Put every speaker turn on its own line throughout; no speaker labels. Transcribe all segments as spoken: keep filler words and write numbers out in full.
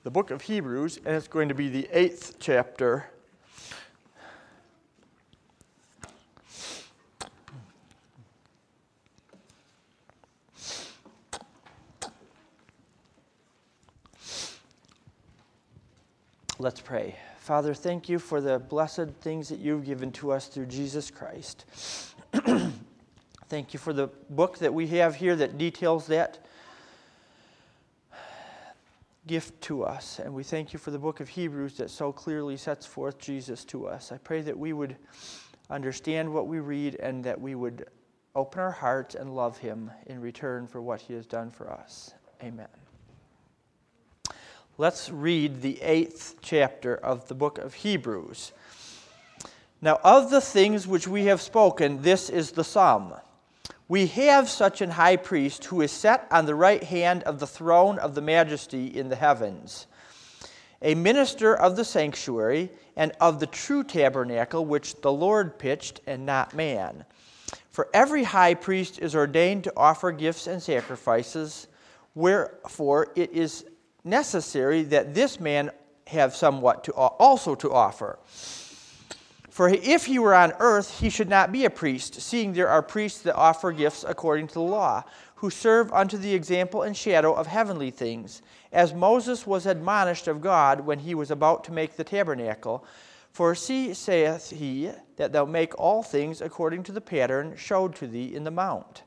the book of Hebrews, and it's going to be the eighth chapter. Let's pray. Father, thank you for the blessed things that you've given to us through Jesus Christ. Thank you for the book that we have here that details that gift to us. And we thank you for the book of Hebrews that so clearly sets forth Jesus to us. I pray that we would understand what we read and that we would open our hearts and love him in return for what he has done for us. Amen. Let's read the eighth chapter of the book of Hebrews. Now, of the things which we have spoken, this is the sum. We have such an high priest who is set on the right hand of the throne of the majesty in the heavens, a minister of the sanctuary and of the true tabernacle which the Lord pitched and not man. For every high priest is ordained to offer gifts and sacrifices, wherefore it is necessary that this man have somewhat to also to offer. For if he were on earth, he should not be a priest, seeing there are priests that offer gifts according to the law, who serve unto the example and shadow of heavenly things, as Moses was admonished of God when he was about to make the tabernacle. For see, saith he, that thou make all things according to the pattern showed to thee in the mount.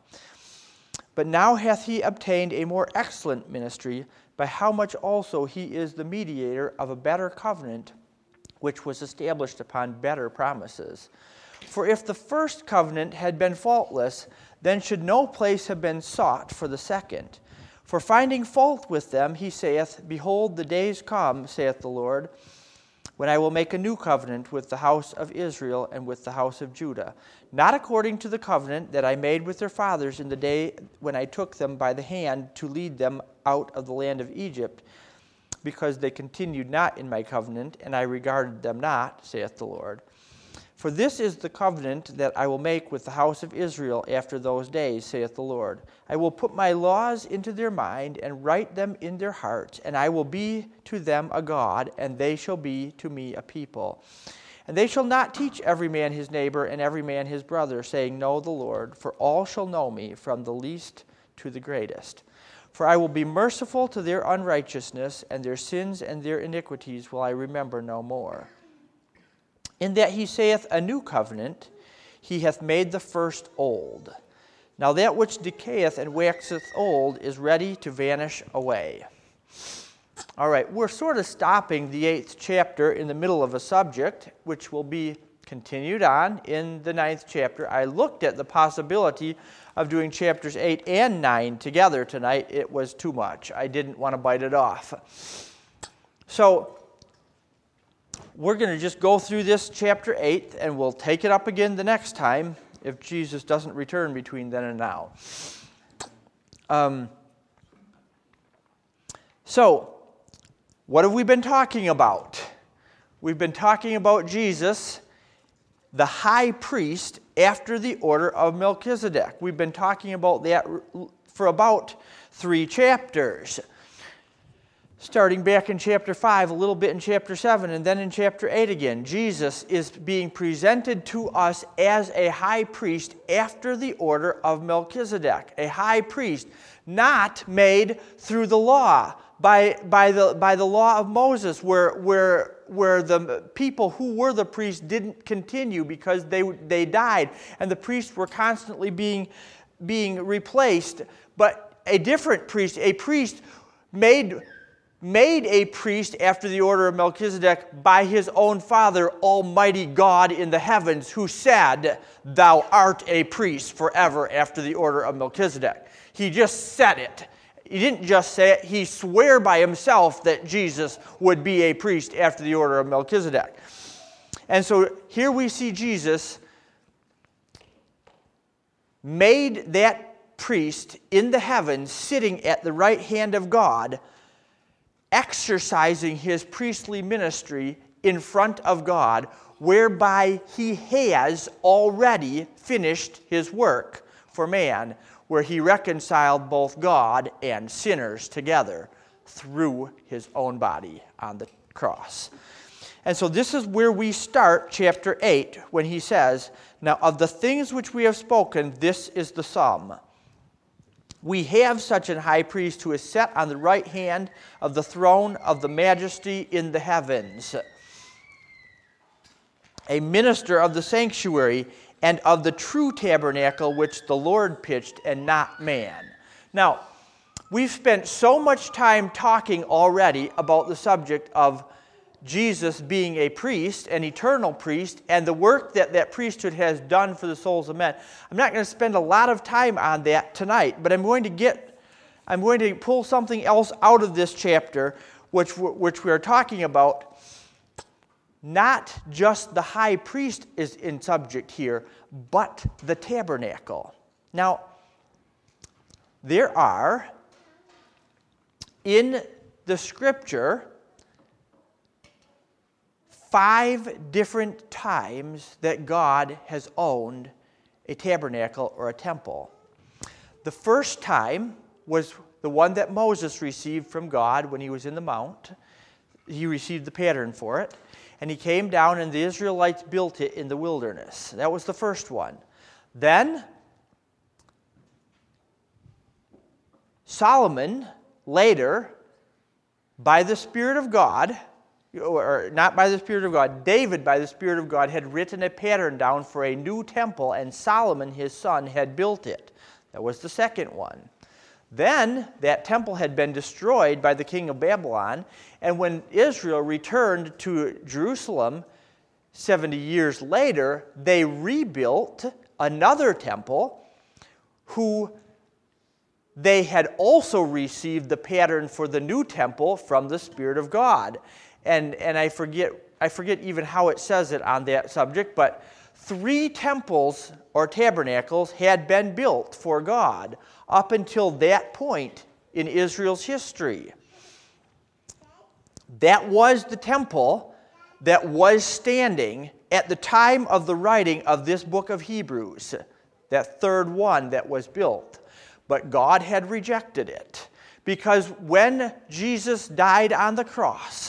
But now hath he obtained a more excellent ministry, by how much also he is the mediator of a better covenant, which was established upon better promises. For if the first covenant had been faultless, then should no place have been sought for the second. For finding fault with them, he saith, Behold, the days come, saith the Lord, when I will make a new covenant with the house of Israel and with the house of Judah, not according to the covenant that I made with their fathers in the day when I took them by the hand to lead them out of the land of Egypt, because they continued not in my covenant, and I regarded them not, saith the Lord. For this is the covenant that I will make with the house of Israel after those days, saith the Lord. I will put my laws into their mind, and write them in their hearts, and I will be to them a God, and they shall be to me a people. And they shall not teach every man his neighbor, and every man his brother, saying, Know the Lord, for all shall know me, from the least to the greatest. For I will be merciful to their unrighteousness, and their sins and their iniquities will I remember no more. In that he saith a new covenant, he hath made the first old. Now that which decayeth and waxeth old is ready to vanish away. All right, we're sort of stopping the eighth chapter in the middle of a subject, which will be continued on in the ninth chapter. I looked at the possibility of doing chapters eight and nine together tonight. It was too much. I didn't want to bite it off. So we're going to just go through this chapter eight, and we'll take it up again the next time if Jesus doesn't return between then and now. Um, so, what have we been talking about? We've been talking about Jesus, the high priest after the order of Melchizedek. We've been talking about that for about three chapters. Starting back in chapter five, a little bit in chapter seven, and then in chapter eight again. Jesus is being presented to us as a high priest after the order of Melchizedek. A high priest not made through the law, by, by, the, by the law of Moses, where, where, where the people who were the priests didn't continue because they, they died, and the priests were constantly being, being replaced. But a different priest, a priest made... made a priest after the order of Melchizedek by his own Father, Almighty God in the heavens, who said, Thou art a priest forever after the order of Melchizedek. He just said it. He didn't just say it. He swore by himself that Jesus would be a priest after the order of Melchizedek. And so here we see Jesus made that priest in the heavens, sitting at the right hand of God, exercising his priestly ministry in front of God, whereby he has already finished his work for man, where he reconciled both God and sinners together through his own body on the cross. And so this is where we start chapter eight when he says, now of the things which we have spoken, this is the sum. We have such an high priest who is set on the right hand of the throne of the majesty in the heavens, a minister of the sanctuary and of the true tabernacle which the Lord pitched and not man. Now, we've spent so much time talking already about the subject of Jesus being a priest, an eternal priest, and the work that that priesthood has done for the souls of men. I'm not going to spend a lot of time on that tonight, but I'm going to get, I'm going to pull something else out of this chapter, which which we are talking about. Not just the high priest is in subject here, but the tabernacle. Now, there are in the Scripture five different times that God has owned a tabernacle or a temple. The first time was the one that Moses received from God when he was in the mount. He received the pattern for it. And he came down and the Israelites built it in the wilderness. That was the first one. Then Solomon later, by the Spirit of God, or not by the Spirit of God, David, by the Spirit of God, had written a pattern down for a new temple, and Solomon, his son, had built it. That was the second one. Then that temple had been destroyed by the king of Babylon, and when Israel returned to Jerusalem seventy years later, they rebuilt another temple, who they had also received the pattern for the new temple from the Spirit of God. And, and I forget I forget even how it says it on that subject, but three temples or tabernacles had been built for God up until that point in Israel's history. That was the temple that was standing at the time of the writing of this book of Hebrews, that third one that was built. But God had rejected it, because when Jesus died on the cross,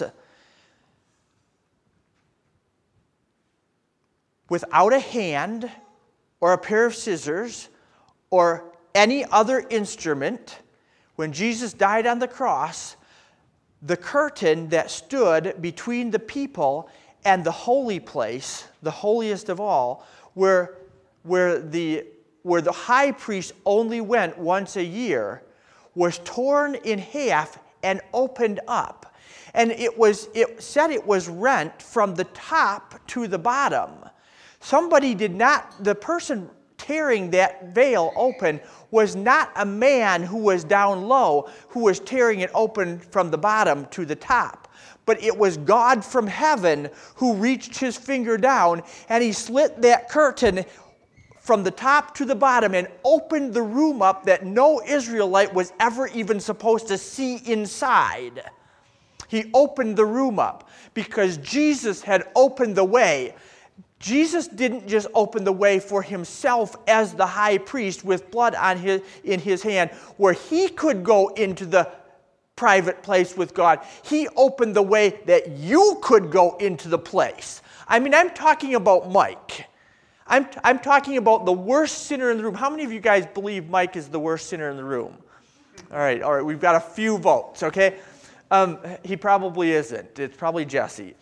without a hand or a pair of scissors or any other instrument, when Jesus died on the cross, the curtain that stood between the people and the holy place, the holiest of all, where, where, the, where the high priest only went once a year, was torn in half and opened up. And it was it said it was rent from the top to the bottom. Somebody did not, the person tearing that veil open was not a man who was down low, who was tearing it open from the bottom to the top. But it was God from heaven who reached his finger down, and he slit that curtain from the top to the bottom and opened the room up that no Israelite was ever even supposed to see inside. He opened the room up because Jesus had opened the way. Jesus didn't just open the way for himself as the high priest with blood on his, in his hand, where he could go into the private place with God. He opened the way that you could go into the place. I mean, I'm talking about Mike. I'm, I'm talking about the worst sinner in the room. How many of you guys believe Mike is the worst sinner in the room? All right, all right, we've got a few votes, okay? Um, he probably isn't. It's probably Jesse.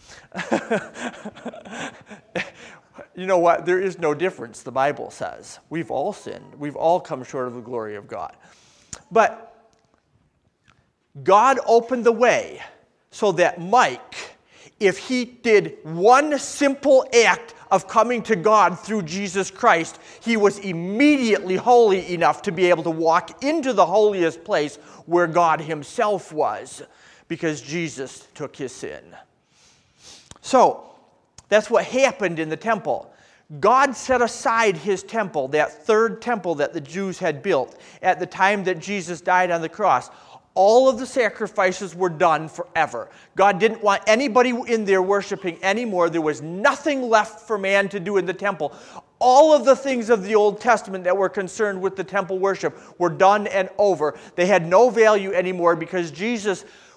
You know what? There is no difference, the Bible says. We've all sinned. We've all come short of the glory of God. But God opened the way so that Mike, if he did one simple act of coming to God through Jesus Christ, he was immediately holy enough to be able to walk into the holiest place where God himself was, because Jesus took his sin. So, that's what happened in the temple. God set aside his temple, that third temple that the Jews had built at the time that Jesus died on the cross. All of the sacrifices were done forever. God didn't want anybody in there worshiping anymore. There was nothing left for man to do in the temple. All of the things of the Old Testament that were concerned with the temple worship were done and over. They had no value anymore because Jesus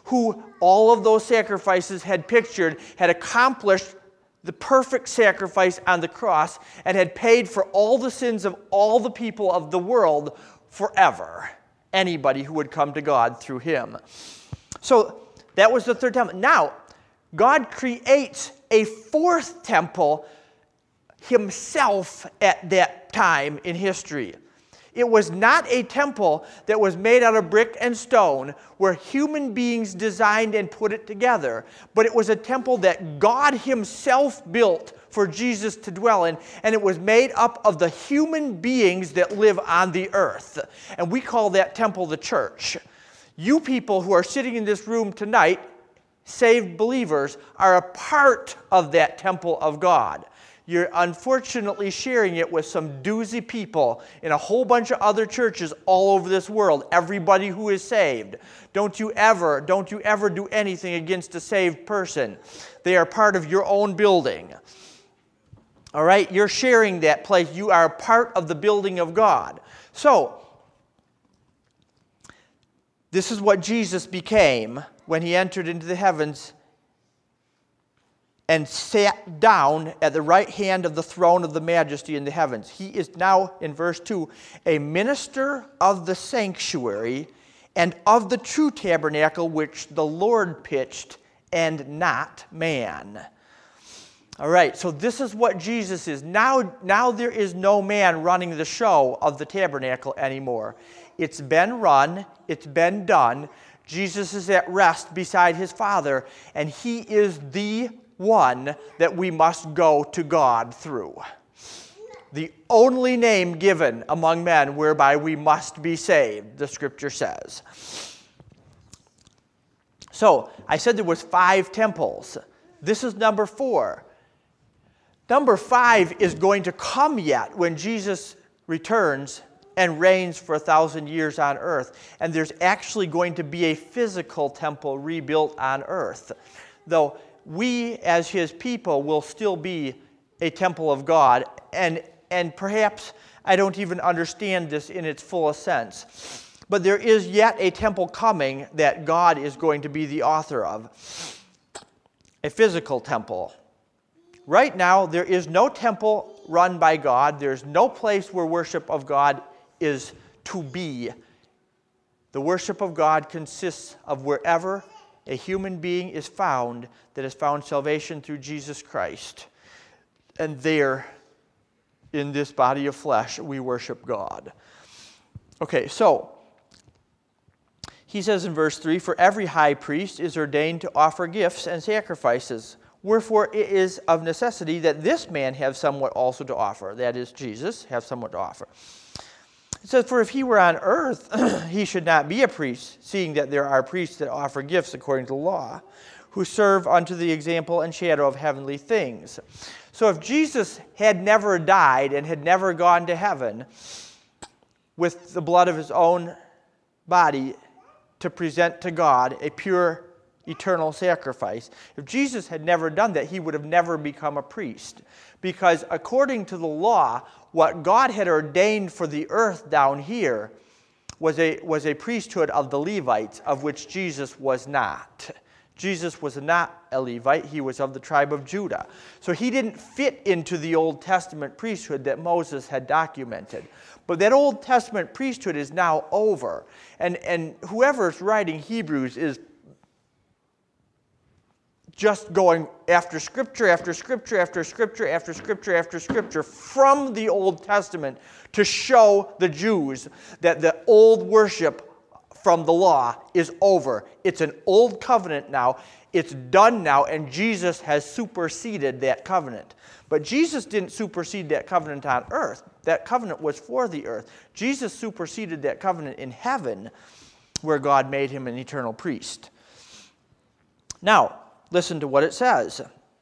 who all of those sacrifices had pictured, had accomplished the perfect sacrifice on the cross and had paid for all the sins of all the people of the world forever. Anybody who would come to God through him. So that was the third temple. Now, God creates a fourth temple himself at that time in history. It was not a temple that was made out of brick and stone where human beings designed and put it together, but it was a temple that God himself built for Jesus to dwell in, and it was made up of the human beings that live on the earth. And we call that temple the church. You people who are sitting in this room tonight, saved believers, are a part of that temple of God. You're unfortunately sharing it with some doozy people in a whole bunch of other churches all over this world, everybody who is saved. Don't you ever, don't you ever do anything against a saved person. They are part of your own building. All right? You're sharing that place. You are a part of the building of God. So, this is what Jesus became when he entered into the heavens and sat down at the right hand of the throne of the majesty in the heavens. He is now, in verse two, a minister of the sanctuary and of the true tabernacle which the Lord pitched, and not man. All right, so this is what Jesus is. Now, now there is no man running the show of the tabernacle anymore. It's been run, it's been done. Jesus is at rest beside his Father, and he is the one that we must go to God through. The only name given among men whereby we must be saved, the Scripture says. So, I said there was five temples. This is number four. Number five is going to come yet when Jesus returns and reigns for a thousand years on earth. And there's actually going to be a physical temple rebuilt on earth. Though we, as his people, will still be a temple of God. And, and perhaps I don't even understand this in its fullest sense. But there is yet a temple coming that God is going to be the author of. A physical temple. Right now, there is no temple run by God. There's no place where worship of God is to be. The worship of God consists of wherever a human being is found that has found salvation through Jesus Christ. And there, in this body of flesh, we worship God. Okay, so, he says in verse three, "For every high priest is ordained to offer gifts and sacrifices. Wherefore it is of necessity that this man have somewhat also to offer." That is, Jesus, have somewhat to offer. It says, "For if he were on earth, he should not be a priest, seeing that there are priests that offer gifts according to the law, who serve unto the example and shadow of heavenly things." So if Jesus had never died and had never gone to heaven with the blood of his own body to present to God a pure, eternal sacrifice, if Jesus had never done that, he would have never become a priest. Because according to the law, what God had ordained for the earth down here was a, was a priesthood of the Levites, of which Jesus was not. Jesus was not a Levite. He was of the tribe of Judah. So he didn't fit into the Old Testament priesthood that Moses had documented. But that Old Testament priesthood is now over. And, and whoever's writing Hebrews is just going after Scripture, after Scripture, after Scripture, after Scripture, after Scripture from the Old Testament to show the Jews that the old worship from the law is over. It's an old covenant now. It's done now, and Jesus has superseded that covenant. But Jesus didn't supersede that covenant on earth. That covenant was for the earth. Jesus superseded that covenant in heaven, where God made him an eternal priest. Now, listen to what it says.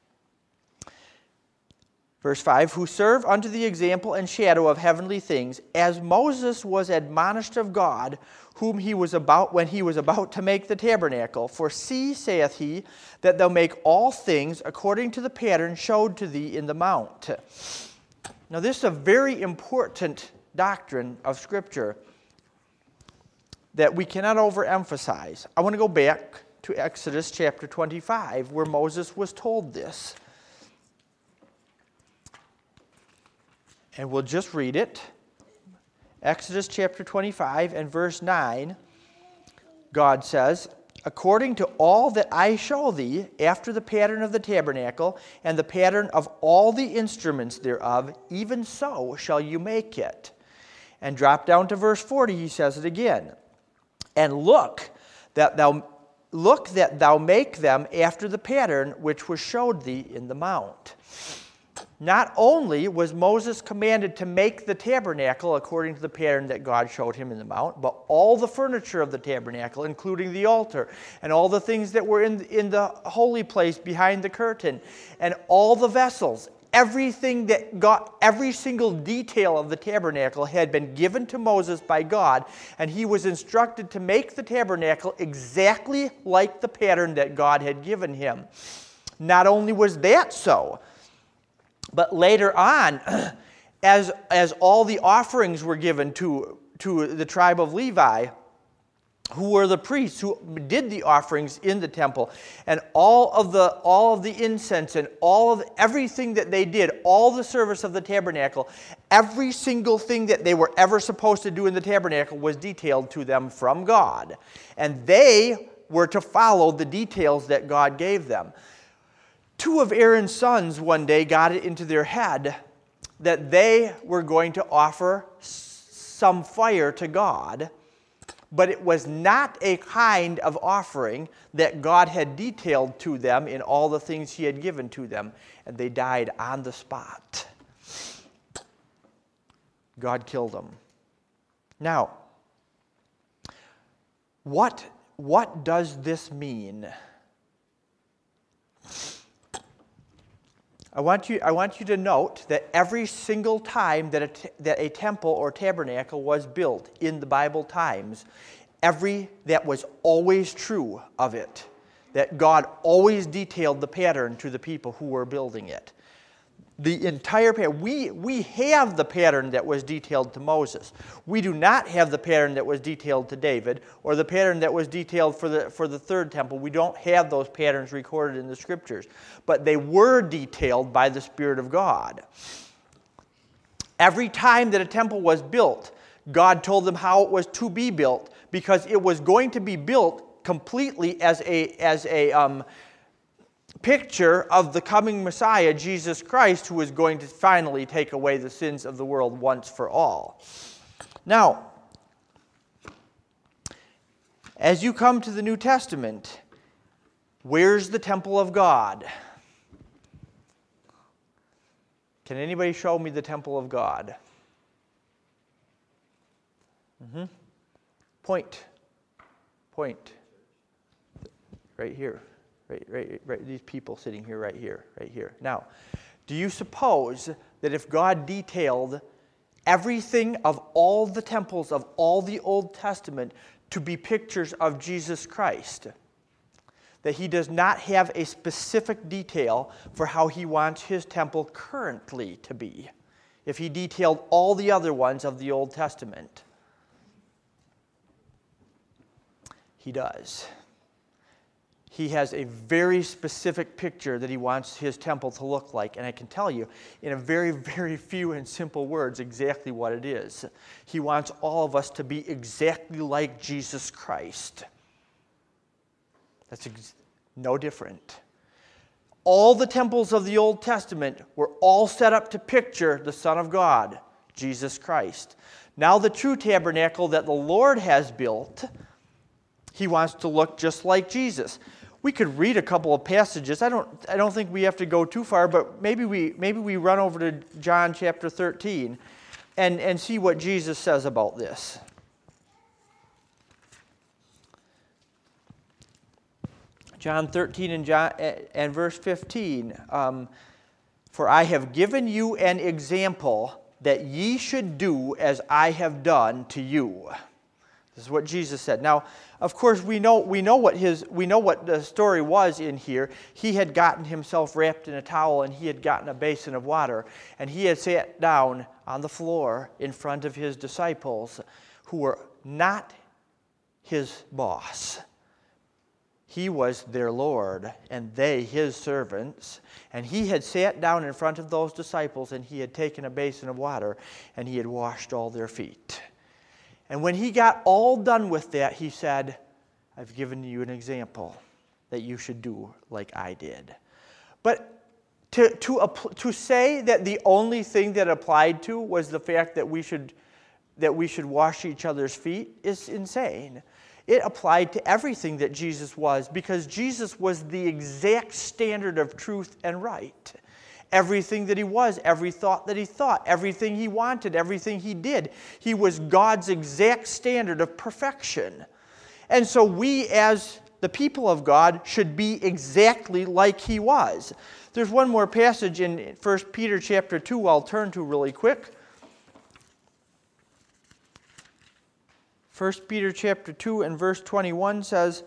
Verse five, "Who serve unto the example and shadow of heavenly things, as Moses was admonished of God, whom he was about when he was about to make the tabernacle. For see, saith he, that thou make all things according to the pattern showed to thee in the mount." Now this is a very important doctrine of Scripture that we cannot overemphasize. I want to go back to Exodus chapter twenty-five, where Moses was told this. And we'll just read it. Exodus chapter twenty-five and verse nine, God says, "According to all that I show thee, after the pattern of the tabernacle, and the pattern of all the instruments thereof, even so shall you make it." And drop down to verse forty, he says it again. "And look that thou look that thou make them after the pattern which was showed thee in the mount." Not only was Moses commanded to make the tabernacle according to the pattern that God showed him in the mount, but all the furniture of the tabernacle, including the altar, and all the things that were in, in the holy place behind the curtain, and all the vessels, everything that got, every single detail of the tabernacle had been given to Moses by God, and he was instructed to make the tabernacle exactly like the pattern that God had given him. Not only was that so, but later on, as, as all the offerings were given to, to the tribe of Levi, who were the priests who did the offerings in the temple, and all of the all of the incense and all of everything that they did, all the service of the tabernacle, every single thing that they were ever supposed to do in the tabernacle was detailed to them from God. And they were to follow the details that God gave them. Two of Aaron's sons one day got it into their head that they were going to offer some fire to God, but it was not a kind of offering that God had detailed to them in all the things he had given to them, and they died on the spot. God killed them. Now, what, what does this mean? I want you, I want you to note that every single time that a, t- that a temple or tabernacle was built in the Bible times, every that was always true of it, that God always detailed the pattern to the people who were building it. The entire pattern. We, we have the pattern that was detailed to Moses. We do not have the pattern that was detailed to David or the pattern that was detailed for the, for the third temple. We don't have those patterns recorded in the Scriptures. But they were detailed by the Spirit of God. Every time that a temple was built, God told them how it was to be built because it was going to be built completely as a, as a um, picture of the coming Messiah, Jesus Christ, who is going to finally take away the sins of the world once for all. Now, as you come to the New Testament, where's the temple of God? Can anybody show me the temple of God? Mm-hmm. Point. Point. Right here. Right, right, right, these people sitting here, right here, right here. Now, do you suppose that if God detailed everything of all the temples of all the Old Testament to be pictures of Jesus Christ, that he does not have a specific detail for how he wants his temple currently to be, if he detailed all the other ones of the Old Testament? He does. He has a very specific picture that he wants his temple to look like. And I can tell you in a very, very few and simple words exactly what it is. He wants all of us to be exactly like Jesus Christ. That's ex- no different. All the temples of the Old Testament were all set up to picture the Son of God, Jesus Christ. Now the true tabernacle that the Lord has built, he wants to look just like Jesus. We could read a couple of passages. I don't I don't think we have to go too far, but maybe we maybe we run over to John chapter thirteen and, and see what Jesus says about this. John thirteen and John and verse fifteen. Um, For I have given you an example that ye should do as I have done to you. This is what Jesus said. Now, of course, we know we know what his we know what the story was in here. He had gotten himself wrapped in a towel and he had gotten a basin of water and he had sat down on the floor in front of his disciples who were not his boss. He was their Lord, and they his servants. And he had sat down in front of those disciples, and he had taken a basin of water, and he had washed all their feet. And when he got all done with that, he said, I've given you an example that you should do like I did. But to, to, to say that the only thing that applied to was the fact that we should, that we should wash each other's feet is insane. It applied to everything that Jesus was, because Jesus was the exact standard of truth and right. Everything that he was, every thought that he thought, everything he wanted, everything he did, he was God's exact standard of perfection. And so we, as the people of God, should be exactly like he was. There's one more passage in First Peter chapter two I'll turn to really quick. First Peter chapter two and verse twenty-one says,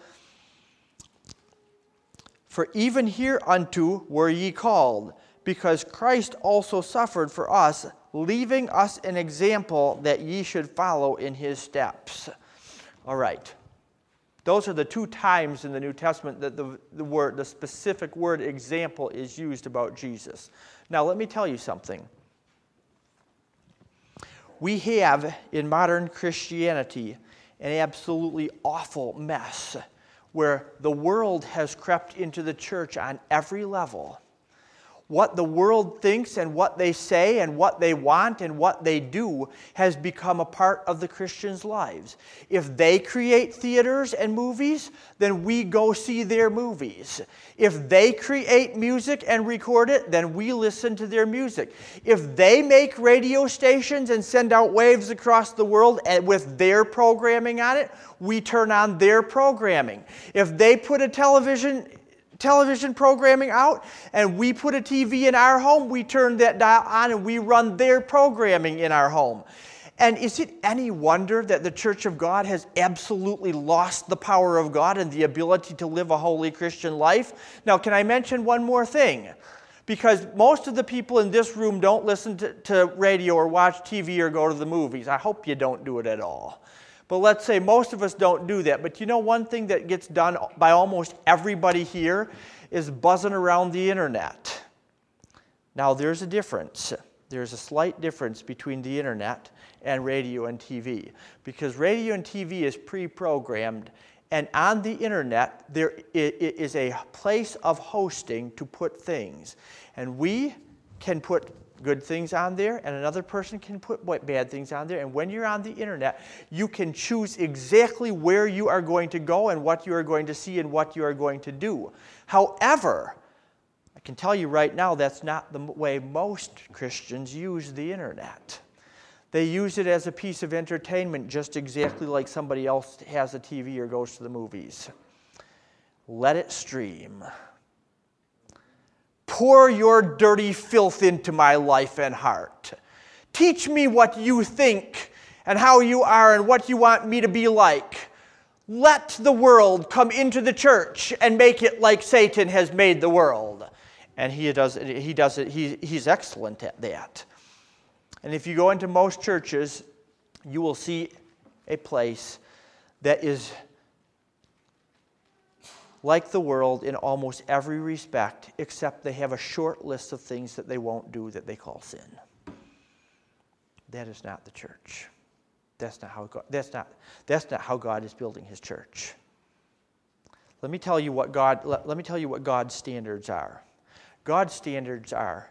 For even hereunto were ye called, because Christ also suffered for us, leaving us an example that ye should follow in his steps. All right. Those are the two times in the New Testament that the, the word, the specific word example is used about Jesus. Now let me tell you something. We have, in modern Christianity, an absolutely awful mess where the world has crept into the church on every level. What the world thinks and what they say and what they want and what they do has become a part of the Christians' lives. If they create theaters and movies, then we go see their movies. If they create music and record it, then we listen to their music. If they make radio stations and send out waves across the world and with their programming on it, we turn on their programming. If they put a television television programming out and we put a T V in our home, we turn that dial on and we run their programming in our home. And is it any wonder that the Church of God has absolutely lost the power of God and the ability to live a holy Christian life? Now, can I mention one more thing? Because most of the people in this room don't listen to, to radio or watch T V or go to the movies. I hope you don't do it at all. But let's say most of us don't do that. But you know, one thing that gets done by almost everybody here is buzzing around the internet. Now, there's a difference. There's a slight difference between the internet and radio and T V. Because radio and T V is pre-programmed, and on the internet, there is a place of hosting to put things. And we can put good things on there, and another person can put bad things on there. And when you're on the internet, you can choose exactly where you are going to go and what you are going to see and what you are going to do. However, I can tell you right now that's not the way most Christians use the internet. They use it as a piece of entertainment, just exactly like somebody else has a T V or goes to the movies. Let it stream. Pour your dirty filth into my life and heart. Teach me what you think and how you are and what you want me to be like. Let the world come into the church and make it like Satan has made the world. And he does it, he does it, he, he's excellent at that. And if you go into most churches, you will see a place that is like the world in almost every respect, except they have a short list of things that they won't do that they call sin. That is not the church. That's not how God, that's not, that's not how God is building his church. Let me tell you what God, let, let me tell you what God's standards are. God's standards are,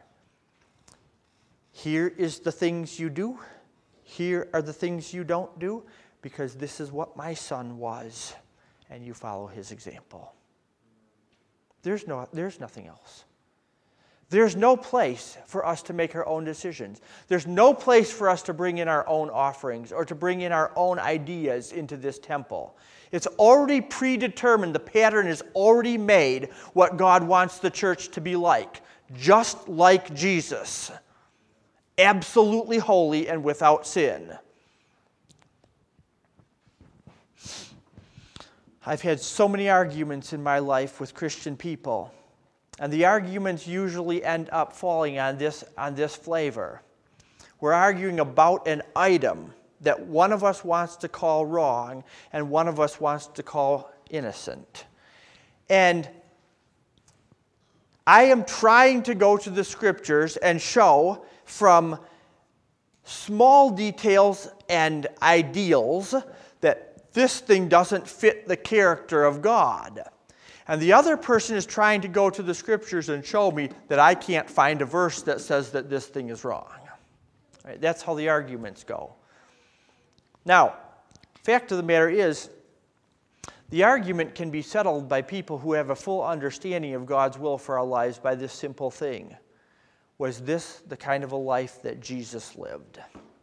here is the things you do, here are the things you don't do, because this is what my son was, and you follow his example. There's no, there's nothing else. There's no place for us to make our own decisions. There's no place for us to bring in our own offerings or to bring in our own ideas into this temple. It's already predetermined. The pattern is already made what God wants the church to be like, just like Jesus. Absolutely holy and without sin. I've had so many arguments in my life with Christian people, and the arguments usually end up falling on this, on this flavor. We're arguing about an item that one of us wants to call wrong and one of us wants to call innocent. And I am trying to go to the Scriptures and show from small details and ideals that this thing doesn't fit the character of God. And the other person is trying to go to the Scriptures and show me that I can't find a verse that says that this thing is wrong. Right? That's how the arguments go. Now, fact of the matter is, the argument can be settled by people who have a full understanding of God's will for our lives by this simple thing. Was this the kind of a life that Jesus lived?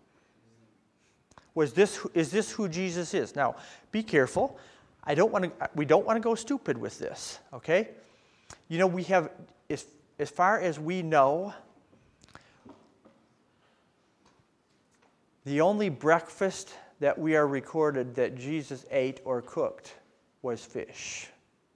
Was this, is this who Jesus is? Now, be careful. I don't want to, we don't want to go stupid with this, okay? You know, we have, as, as far as we know, the only breakfast that we are recorded that Jesus ate or cooked was fish.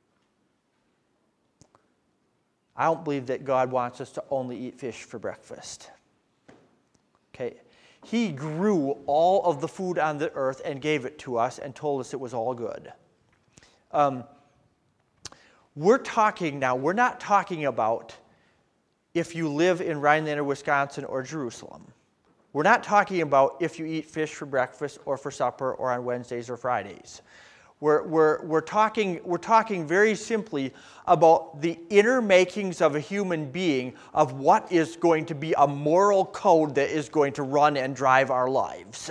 I don't believe that God wants us to only eat fish for breakfast. Okay? He grew all of the food on the earth and gave it to us and told us it was all good. Um, we're talking now, we're not talking about if you live in Rhineland or Wisconsin or Jerusalem. We're not talking about if you eat fish for breakfast or for supper or on Wednesdays or Fridays. We're, we're, we're, talking, we're talking very simply about the inner makings of a human being of what is going to be a moral code that is going to run and drive our lives.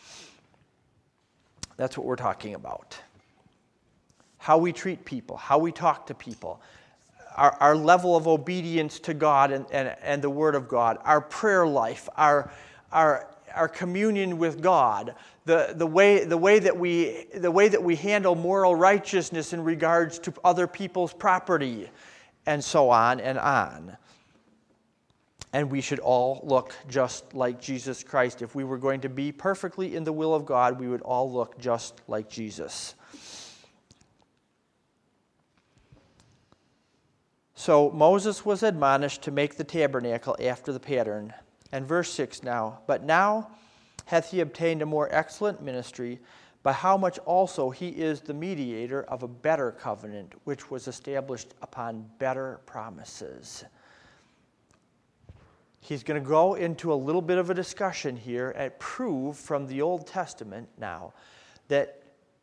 That's what we're talking about. How we treat people, how we talk to people, our, our level of obedience to God and, and, and the Word of God, our prayer life, our, our, our communion with God, the, the, way, the, way that we, the way that we handle moral righteousness in regards to other people's property, and so on and on. And we should all look just like Jesus Christ. If we were going to be perfectly in the will of God, we would all look just like Jesus. So Moses was admonished to make the tabernacle after the pattern. And verse six now, but now hath he obtained a more excellent ministry, by how much also he is the mediator of a better covenant, which was established upon better promises. He's going to go into a little bit of a discussion here and prove from the Old Testament now that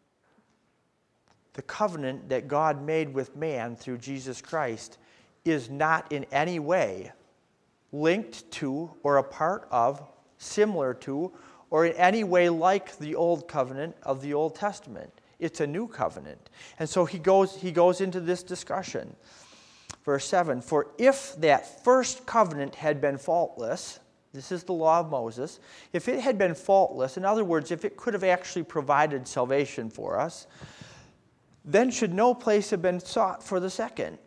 the covenant that God made with man through Jesus Christ is not in any way linked to or a part of, similar to, or in any way like the old covenant of the Old Testament. It's a new covenant. And so he goes, he goes into this discussion. Verse seven, for if that first covenant had been faultless, this is the law of Moses, if it had been faultless, in other words, if it could have actually provided salvation for us, then should no place have been sought for the second.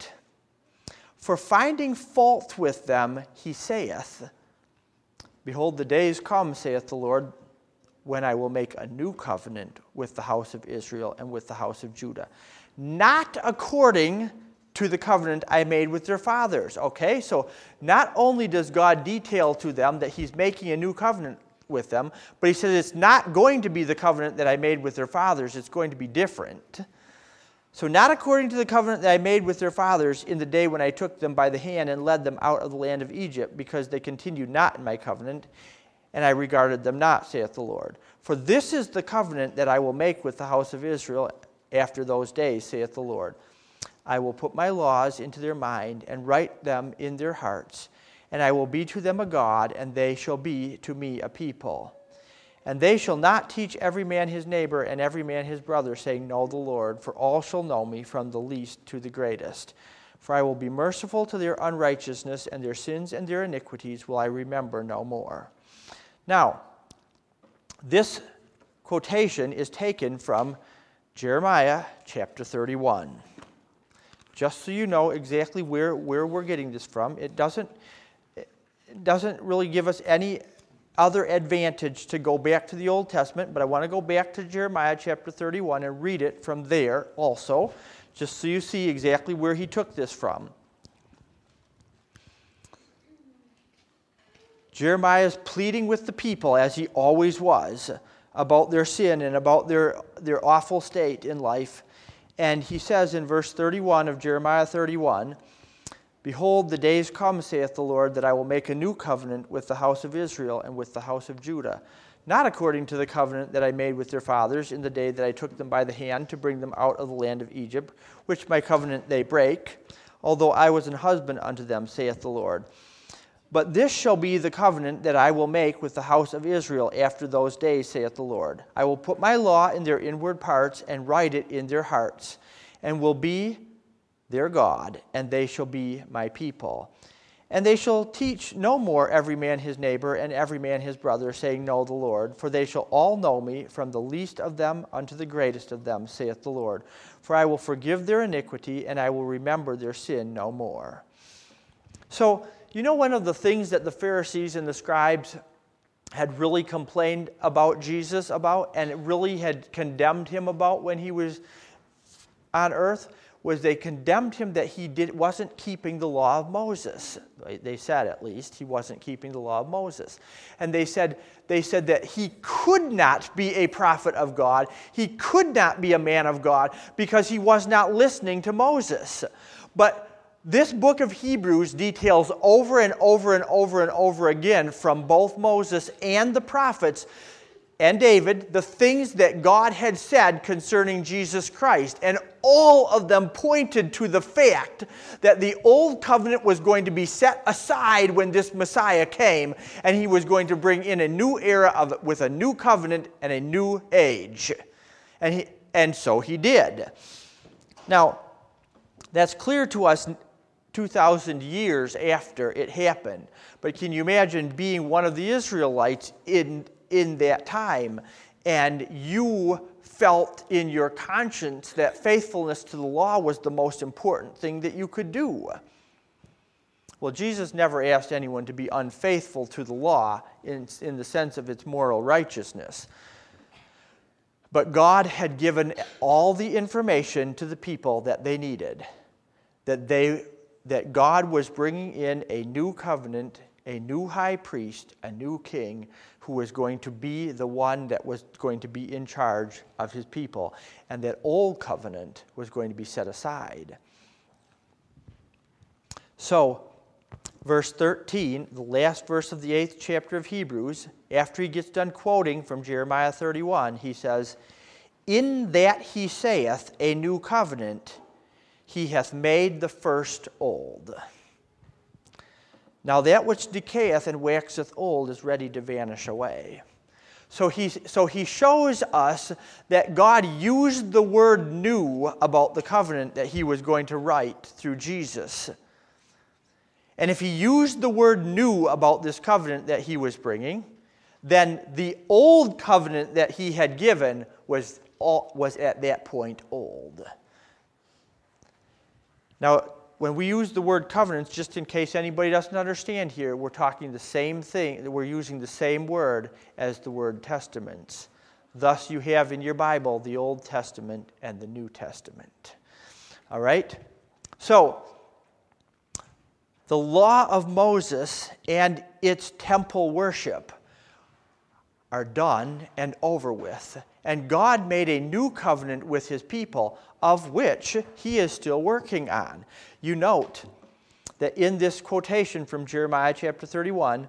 For finding fault with them, he saith, behold, the days come, saith the Lord, when I will make a new covenant with the house of Israel and with the house of Judah, not according to the covenant I made with their fathers. Okay, so not only does God detail to them that he's making a new covenant with them, but he says it's not going to be the covenant that I made with their fathers, it's going to be different. So not according to the covenant that I made with their fathers in the day when I took them by the hand and led them out of the land of Egypt, because they continued not in my covenant, and I regarded them not, saith the Lord. For this is the covenant that I will make with the house of Israel after those days, saith the Lord. I will put my laws into their mind and write them in their hearts, and I will be to them a God, and they shall be to me a people. And they shall not teach every man his neighbor and every man his brother, saying, Know the Lord, for all shall know me, from the least to the greatest. For I will be merciful to their unrighteousness, and their sins and their iniquities will I remember no more. Now, this quotation is taken from Jeremiah chapter thirty-one. Just so you know exactly where, where we're getting this from, it doesn't, it doesn't really give us any other advantage to go back to the Old Testament, but I want to go back to Jeremiah chapter thirty-one and read it from there also, just so you see exactly where he took this from. Jeremiah is pleading with the people, as he always was, about their sin and about their, their awful state in life. And he says in verse thirty-one of Jeremiah thirty-one, "Behold, the days come, saith the Lord, that I will make a new covenant with the house of Israel and with the house of Judah, not according to the covenant that I made with their fathers in the day that I took them by the hand to bring them out of the land of Egypt, which my covenant they break, although I was an husband unto them, saith the Lord. But this shall be the covenant that I will make with the house of Israel after those days, saith the Lord. I will put my law in their inward parts and write it in their hearts, and will be their God, and they shall be my people. And they shall teach no more every man his neighbor and every man his brother, saying, Know the Lord. For they shall all know me, from the least of them unto the greatest of them, saith the Lord. For I will forgive their iniquity, and I will remember their sin no more." So, you know, one of the things that the Pharisees and the scribes had really complained about Jesus about, and really had condemned him about when he was on earth, was they condemned him that he did, wasn't keeping the law of Moses. They said, at least, he wasn't keeping the law of Moses. And they said, they said that he could not be a prophet of God. He could not be a man of God because he was not listening to Moses. But this book of Hebrews details over and over and over and over again from both Moses and the prophets and David the things that God had said concerning Jesus Christ. And all of them pointed to the fact that the old covenant was going to be set aside when this Messiah came, and he was going to bring in a new era of, with a new covenant and a new age. And, he, and so he did. Now, that's clear to us two thousand years after it happened. But can you imagine being one of the Israelites in, in that time, and you felt in your conscience that faithfulness to the law was the most important thing that you could do? Well, Jesus never asked anyone to be unfaithful to the law in, in the sense of its moral righteousness. But God had given all the information to the people that they needed, that they that God was bringing in a new covenant, a new high priest, a new king, who was going to be the one that was going to be in charge of his people, and that old covenant was going to be set aside. So, verse thirteen, the last verse of the eighth chapter of Hebrews, after he gets done quoting from Jeremiah thirty-one, he says, "In that he saith a new covenant, he hath made the first old. Now that which decayeth and waxeth old is ready to vanish away." So he, so he shows us that God used the word new about the covenant that he was going to write through Jesus. And if he used the word new about this covenant that he was bringing, then the old covenant that he had given was, was at that point old. Now, when we use the word covenants, just in case anybody doesn't understand here, we're talking the same thing. We're using the same word as the word testaments. Thus, you have in your Bible the Old Testament and the New Testament. All right? So, the law of Moses and its temple worship are done and over with. And God made a new covenant with his people, of which he is still working on. You note that in this quotation from Jeremiah chapter thirty-one,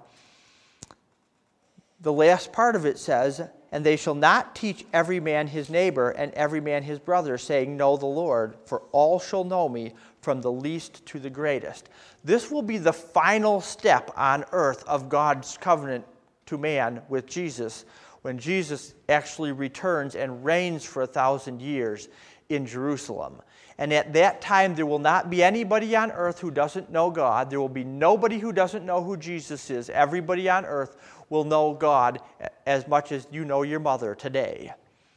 the last part of it says, "And they shall not teach every man his neighbor and every man his brother, saying, Know the Lord, for all shall know me, from the least to the greatest." This will be the final step on earth of God's covenant to man with Jesus, when Jesus actually returns and reigns for a thousand years in Jerusalem. And at that time, there will not be anybody on earth who doesn't know God. There will be nobody who doesn't know who Jesus is. Everybody on earth will know God as much as you know your mother today.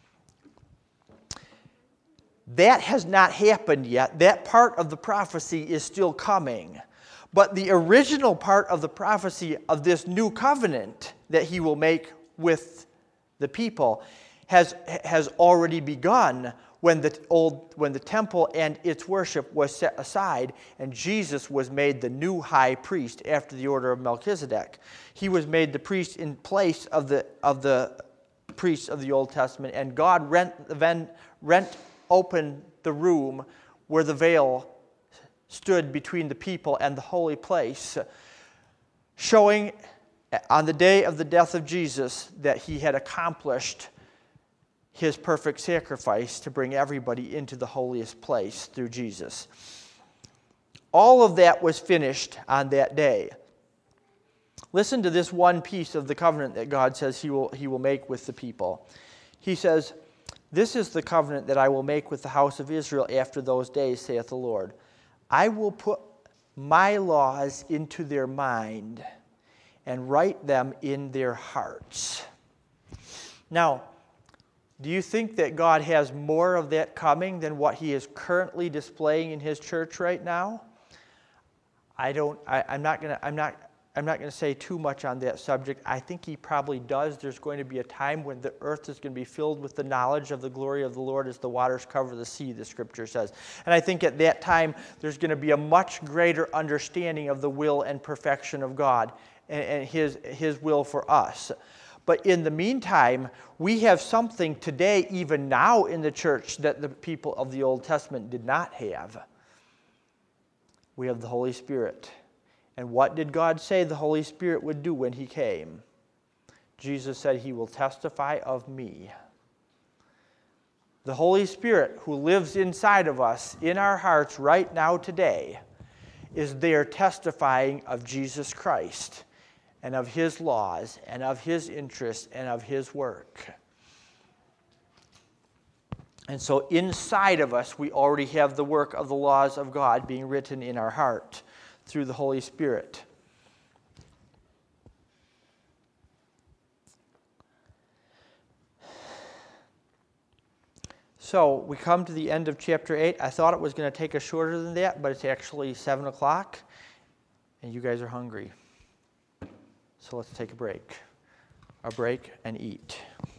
That has not happened yet. That part of the prophecy is still coming. But the original part of the prophecy of this new covenant that he will make with the people has, has already begun when the old when the temple and its worship was set aside, and Jesus was made the new high priest after the order of Melchizedek. He was made the priest in place of the of the priests of the Old Testament, and God rent, rent open the room where the veil stood between the people and the holy place, showing on the day of the death of Jesus that he had accomplished his perfect sacrifice to bring everybody into the holiest place through Jesus. All of that was finished on that day. Listen to this one piece of the covenant that God says he will, he will make with the people. He says, "This is the covenant that I will make with the house of Israel after those days, saith the Lord. I will put my laws into their mind and write them in their hearts." Now, do you think that God has more of that coming than what he is currently displaying in his church right now? I don't, I, I'm not going to, I'm not, I'm not going to say too much on that subject. I think he probably does. There's going to be a time when the earth is going to be filled with the knowledge of the glory of the Lord as the waters cover the sea, the scripture says. And I think at that time there's going to be a much greater understanding of the will and perfection of God and, and his, his will for us. But in the meantime, we have something today, even now in the church, that the people of the Old Testament did not have. We have the Holy Spirit. And what did God say the Holy Spirit would do when he came? Jesus said, "He will testify of me." The Holy Spirit, who lives inside of us, in our hearts right now today, is there testifying of Jesus Christ and of his laws and of his interests and of his work. And so inside of us, we already have the work of the laws of God being written in our heart through the Holy Spirit. So we come to the end of chapter eight. I thought it was going to take us shorter than that, but it's actually seven o'clock, and you guys are hungry. So let's take a break. A break and eat.